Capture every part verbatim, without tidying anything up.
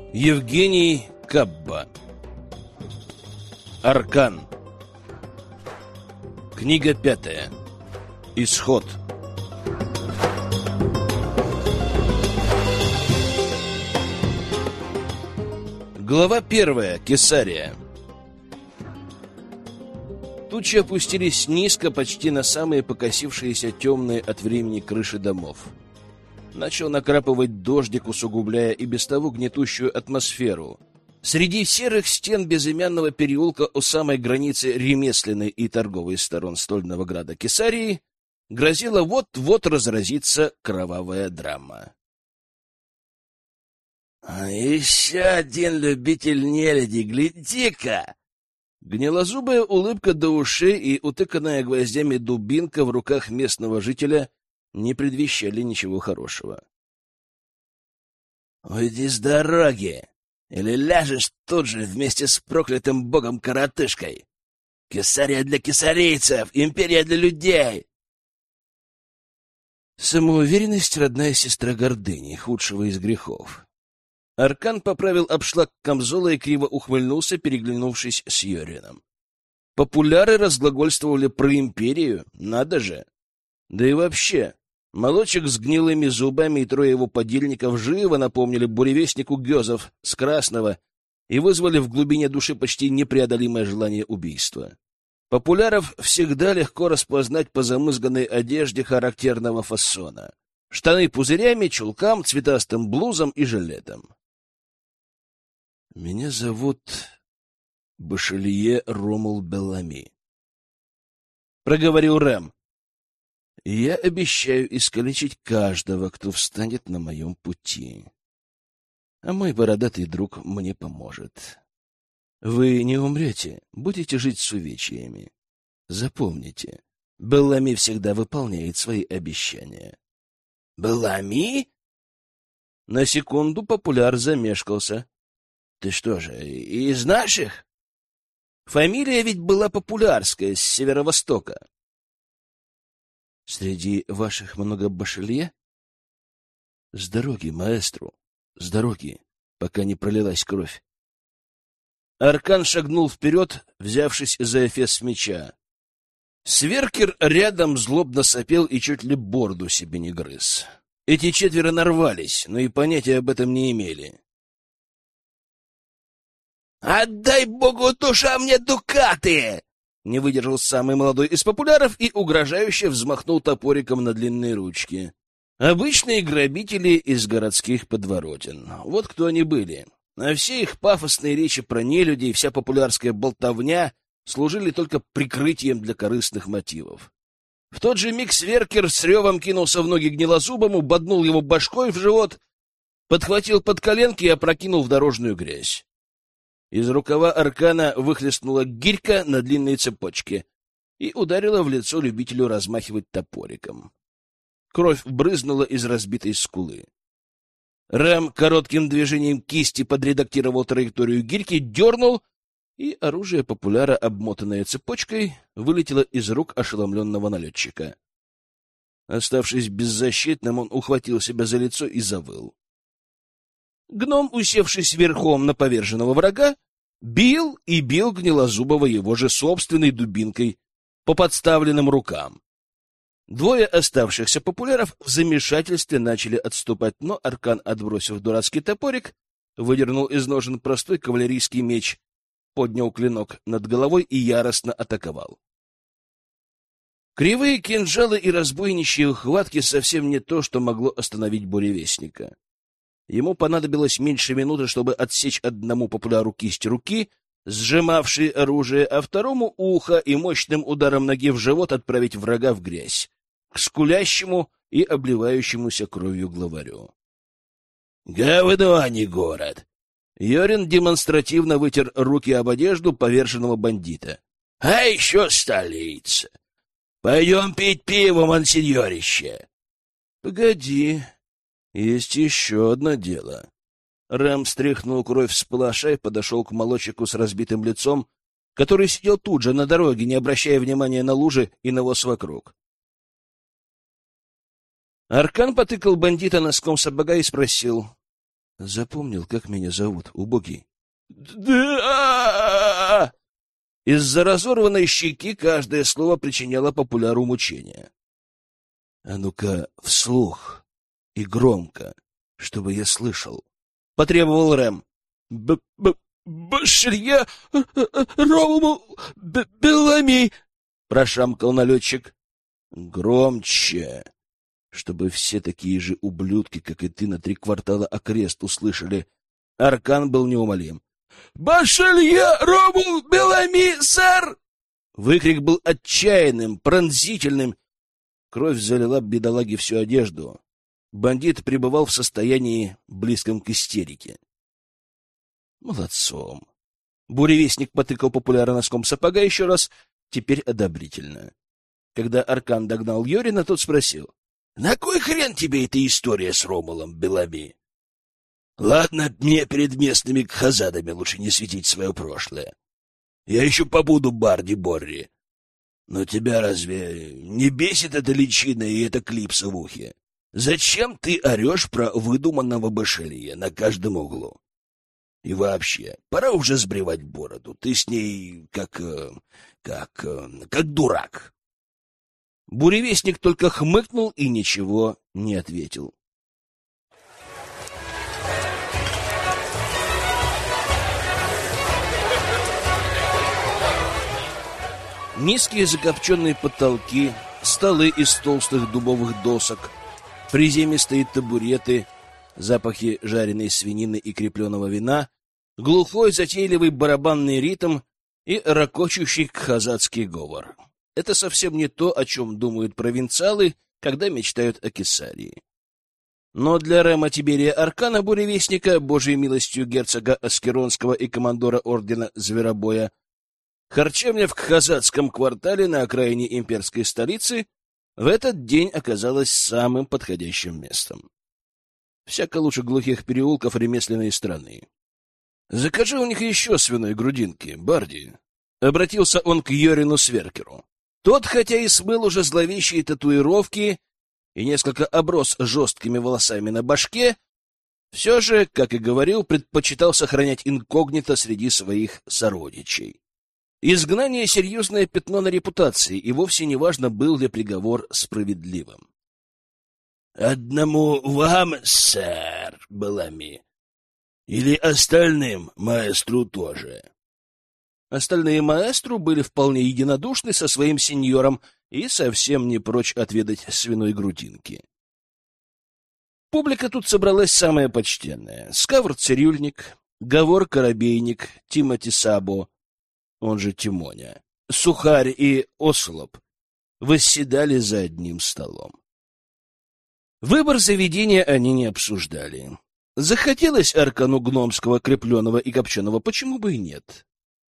Евгений Кабба. Аркан. Книга пятая. Исход. Глава первая. Кесария. Тучи опустились низко, почти на самые покосившиеся темные от времени крыши домов. Начал накрапывать дождик, усугубляя и без того гнетущую атмосферу. Среди серых стен безымянного переулка у самой границы ремесленной и торговой сторон стольного града Кесарии грозила вот-вот разразиться кровавая драма. «Еще один любитель нелюди, гляди-ка!» Гнилозубая улыбка до ушей и утыканная гвоздями дубинка в руках местного жителя не предвещали ничего хорошего. «Уйди с дороги, или ляжешь тут же вместе с проклятым богом-коротышкой! Кесария для кесарийцев, империя для людей!» Самоуверенность — родная сестра гордыни, худшего из грехов. Аркан поправил обшлаг камзола и криво ухмыльнулся, переглянувшись с Йорином. Популяры разглагольствовали про империю, надо же! Да и вообще, молочек с гнилыми зубами и трое его подельников живо напомнили буревестнику Гёзов с Красного и вызвали в глубине души почти непреодолимое желание убийства. Популяров всегда легко распознать по замызганной одежде характерного фасона. Штаны пузырями, чулкам, цветастым блузам и жилетам. «Меня зовут Башелье Ромул Беллами», — проговорил Рэм. «Я обещаю искалечить каждого, кто встанет на моем пути. А мой бородатый друг мне поможет. Вы не умрете, будете жить с увечьями. Запомните, Беллами всегда выполняет свои обещания». «Беллами?» На секунду популяр замешкался. «Ты что же, из наших?» Фамилия ведь была популярская, с северо-востока. «Среди ваших много башелье?» «С дороги, маэстру, с дороги, пока не пролилась кровь». Аркан шагнул вперед, взявшись за эфес меча. Сверкер рядом злобно сопел и чуть ли борду себе не грыз. Эти четверо нарвались, но и понятия об этом не имели. «Отдай богу душа мне дукаты!» Не выдержал самый молодой из популяров и угрожающе взмахнул топориком на длинные ручки. Обычные грабители из городских подворотен. Вот кто они были. А все их пафосные речи про нелюдей, вся популярская болтовня служили только прикрытием для корыстных мотивов. В тот же миг Сверкер с ревом кинулся в ноги гнилозубому, боднул его башкой в живот, подхватил под коленки и опрокинул в дорожную грязь. Из рукава Аркана выхлестнула гирька на длинной цепочке и ударила в лицо любителю размахивать топориком. Кровь брызнула из разбитой скулы. Рэм коротким движением кисти подредактировал траекторию гирьки, дернул, и оружие популяра, обмотанное цепочкой, вылетело из рук ошеломленного налетчика. Оставшись беззащитным, он ухватил себя за лицо и завыл. Гном, усевшись верхом на поверженного врага, бил и бил Гнилозубого его же собственной дубинкой по подставленным рукам. Двое оставшихся популяров в замешательстве начали отступать, но Аркан, отбросив дурацкий топорик, выдернул из ножен простой кавалерийский меч, поднял клинок над головой и яростно атаковал. Кривые кинжалы и разбойничьи ухватки совсем не то, что могло остановить буревестника. Ему понадобилось меньше минуты, чтобы отсечь одному популяру кисть руки, сжимавшей оружие, а второму — ухо, и мощным ударом ноги в живот отправить врага в грязь, к скулящему и обливающемуся кровью главарю. «Говно, а не город!» Йорин демонстративно вытер руки об одежду поверженного бандита. «А еще столица! Пойдем пить пиво, монсеньорище!» «Погоди, есть еще одно дело». Рэм стряхнул кровь с палаша и подошел к молодчику с разбитым лицом, который сидел тут же на дороге, не обращая внимания на лужи и навоз вокруг. Аркан потыкал бандита носком сапога и спросил: Запомнил, как меня зовут, убогий? Да! Из-за разорванной щеки каждое слово причиняло популяру мучения. А ну-ка, вслух и громко, чтобы я слышал. Потребовал Рэм. Б-б-башелья Ромул Белами, прошамкал налетчик. Громче, чтобы все такие же ублюдки, как и ты, на три квартала окрест услышали. Аркан был неумолим. «Башелья Ромул Белами, сэр!» Выкрик был отчаянным, пронзительным. Кровь залила бедолаге всю одежду. Бандит пребывал в состоянии, близком к истерике. Молодцом. Буревестник потыкал популяра носком сапога еще раз, теперь одобрительно. Когда Аркан догнал Йорина, тот спросил. — На кой хрен тебе эта история с Ромулом Белами? Ладно, мне перед местными кхазадами лучше не светить свое прошлое. Я еще побуду Барди Борри. Но тебя разве не бесит эта личина и эта клипса в ухе? Зачем ты орешь про выдуманного башелье на каждом углу? И вообще, пора уже сбривать бороду. Ты с ней как... как... как дурак. Буревестник только хмыкнул и ничего не ответил. Низкие закопченные потолки, столы из толстых дубовых досок, приземистые табуреты, запахи жареной свинины и крепленого вина, глухой затейливый барабанный ритм и ракочущий кхазатский говор. Это совсем не то, о чем думают провинциалы, когда мечтают о Кесарии. Но для Рема Тиберия Аркана, буревестника, божьей милостью герцога Аскеронского и командора ордена Зверобоя, харчевня в кхазатском квартале на окраине имперской столицы в этот день оказалась самым подходящим местом. Всяко лучше глухих переулков ремесленной страны. «Закажи у них еще свиной грудинки, Барди», — обратился он к Йорину Сверкеру. Тот, хотя и смыл уже зловещие татуировки и несколько оброс жесткими волосами на башке, все же, как и говорил, предпочитал сохранять инкогнито среди своих сородичей. Изгнание — серьезное пятно на репутации, и вовсе не важно, был ли приговор справедливым. — Одному вам, сэр, Белами, или остальным маэстру тоже? Остальные маэстру были вполне единодушны со своим сеньором и совсем не прочь отведать свиной грудинки. Публика тут собралась самая почтенная. Скавр-цирюльник, Гавор-коробейник, Тимоти Сабо, он же Тимоня, Сухарь и Ослоп восседали за одним столом. Выбор заведения они не обсуждали. Захотелось Аркану гномского, крепленого и копченого, почему бы и нет?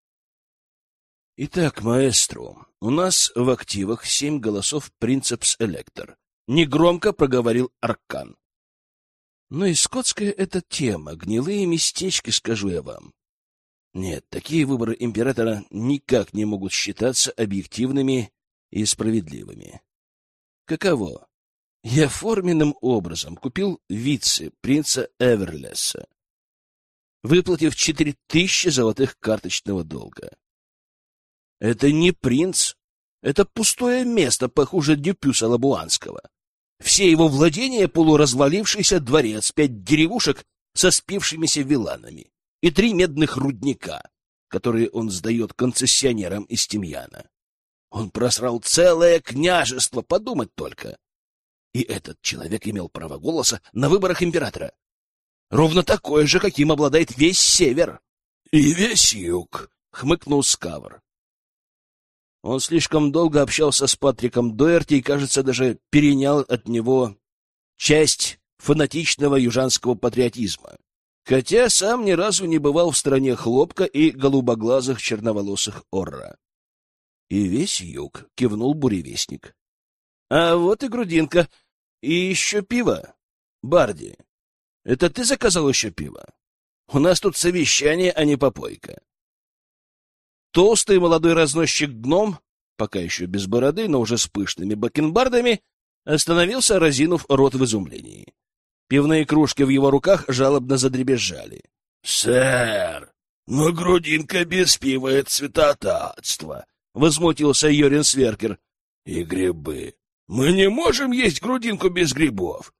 Итак, маэстро, у нас в активах семь голосов принцепс электор. Негромко проговорил Аркан. Но и скотская эта тема, гнилые местечки, скажу я вам. Нет, такие выборы императора никак не могут считаться объективными и справедливыми. Каково? Я форменным образом купил вице принца Эверлесса, выплатив четыре тысячи золотых карточного долга. Это не принц, это пустое место, похуже Дюпюса Лабуанского. Все его владения — полуразвалившийся дворец, пять деревушек со спившимися виланами и три медных рудника, которые он сдает концессионерам из Тимьяна. Он просрал целое княжество, подумать только. И этот человек имел право голоса на выборах императора. Ровно такое же, каким обладает весь север. — И весь юг, — хмыкнул Скавр. Он слишком долго общался с Патриком Доерти и, кажется, даже перенял от него часть фанатичного южанского патриотизма, хотя сам ни разу не бывал в стране хлопка и голубоглазых черноволосых орра. — И весь юг, — кивнул буревестник. — А вот и грудинка. И еще пиво. Барди, это ты заказал еще пиво? У нас тут совещание, а не попойка. Толстый молодой разносчик-гном, пока еще без бороды, но уже с пышными бакенбардами, остановился, разинув рот в изумлении. Пивные кружки в его руках жалобно задребезжали. — Сэр, но грудинка без пива — это святотатство! — возмутился Йорин Сверкер. — И грибы. Мы не можем есть грудинку без грибов.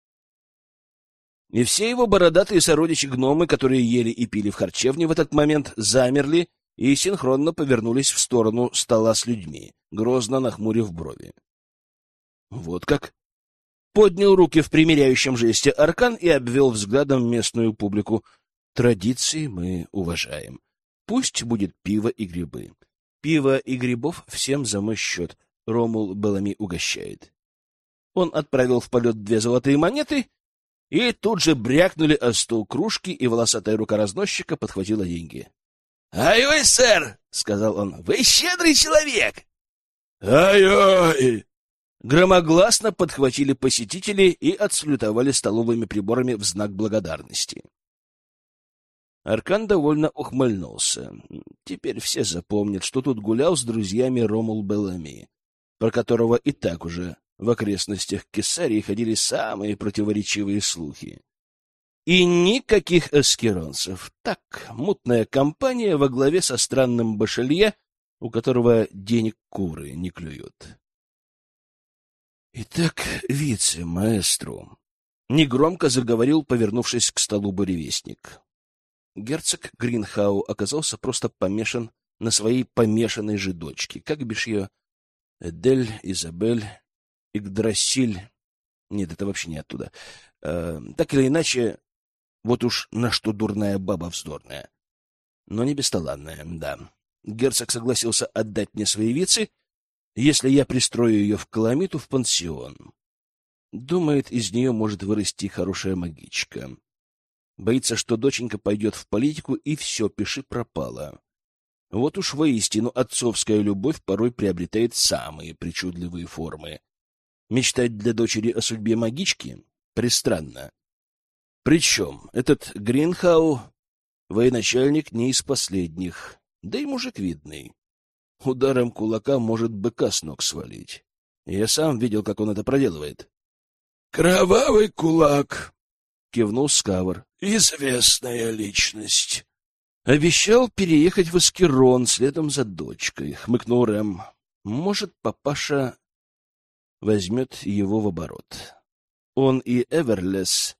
И все его бородатые сородичи-гномы, которые ели и пили в харчевне в этот момент, замерли и синхронно повернулись в сторону стола с людьми, грозно нахмурив брови. Вот как? Поднял руки в примиряющем жесте Аркан и обвел взглядом местную публику. Традиции мы уважаем. Пусть будет пиво и грибы. Пиво и грибов всем за мой счет. Ромул Белами угощает. Он отправил в полет две золотые монеты, и тут же брякнули о стол кружки, и волосатая рука разносчика подхватила деньги. — Ай-ой, сэр! — сказал он. — Вы щедрый человек! — Ай-ой! Громогласно подхватили посетители и отсалютовали столовыми приборами в знак благодарности. Аркан довольно ухмыльнулся. Теперь все запомнят, что тут гулял с друзьями Ромул Белами, про которого и так уже в окрестностях Кесарии ходили самые противоречивые слухи. И никаких эскеронцев. Так, мутная компания во главе со странным башелье, у которого денег куры не клюют. Итак, вице-маэстру, негромко заговорил, повернувшись к столу буревестник. Герцог Гринхау оказался просто помешан на своей помешанной же дочке. Как бишь ее? Эдель, Изабель, Игдрасиль. Нет, это вообще не оттуда. Э, так или иначе, вот уж на что дурная баба вздорная. Но не бесталанная, да. Герцог согласился отдать мне свои вицы, если я пристрою ее в Каламиту в пансион. Думает, из нее может вырасти хорошая магичка. Боится, что доченька пойдет в политику, и все, пиши пропало. Вот уж воистину отцовская любовь порой приобретает самые причудливые формы. Мечтать для дочери о судьбе магички пристранно. Причем этот Гринхау военачальник не из последних, да и мужик видный. Ударом кулака может быка с ног свалить. Я сам видел, как он это проделывает. — Кровавый кулак! — кивнул Скавр. — Известная личность. Обещал переехать в Аскерон следом за дочкой, — хмыкнул Рэм. Может, папаша возьмет его в оборот. Он и Эверлес.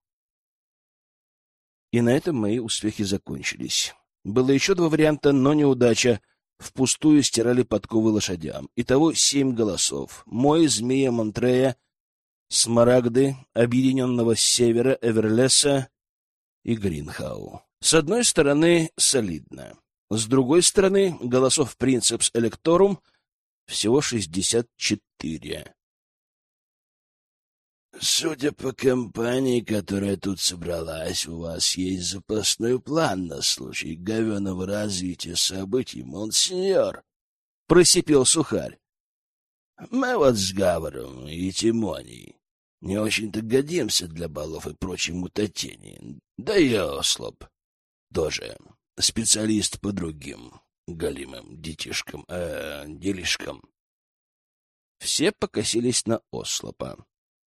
И на этом мои успехи закончились. Было еще два варианта, но неудача. Впустую стирали подковы лошадям. Итого семь голосов. Мой, Змея Монтрея, Смарагды, Объединенного с Севера, Эверлеса и Гринхау. С одной стороны, солидно. С другой стороны, голосов Принцепс Электорум всего шестьдесят четыре. Судя по компании, которая тут собралась, у вас есть запасной план на случай говёного развития событий, монсеньор, — просипел Сухарь. Мы вот с Гаваром и Тимонией не очень-то годимся для балов и прочей мутатени. Да и Ослоп тоже специалист по другим голимым детишкам, э, делишкам. Все покосились на Ослопа.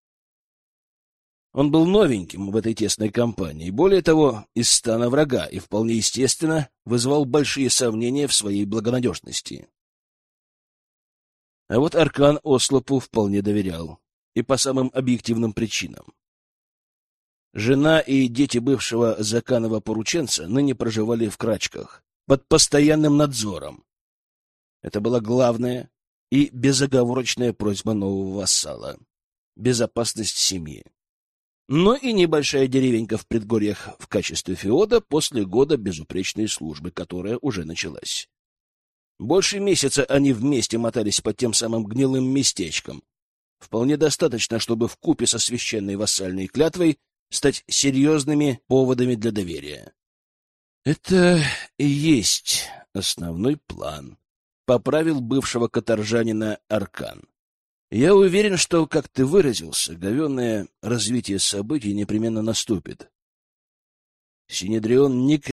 Он был новеньким в этой тесной компании, более того, из стана врага, и вполне естественно вызывал большие сомнения в своей благонадежности. А вот Аркан Ослопу вполне доверял, и по самым объективным причинам. Жена и дети бывшего Заканова порученца ныне проживали в Крачках, под постоянным надзором. Это была главная и безоговорочная просьба нового вассала — безопасность семьи. Но и небольшая деревенька в предгорьях в качестве феода после года безупречной службы, которая уже началась. Больше месяца они вместе мотались по тем самым гнилым местечкам. Вполне достаточно, чтобы вкупе со священной вассальной клятвой стать серьезными поводами для доверия. Это и есть основной план, — поправил бывшего каторжанина Аркан. Я уверен, что, как ты выразился, говенное развитие событий непременно наступит. Синедрион никогда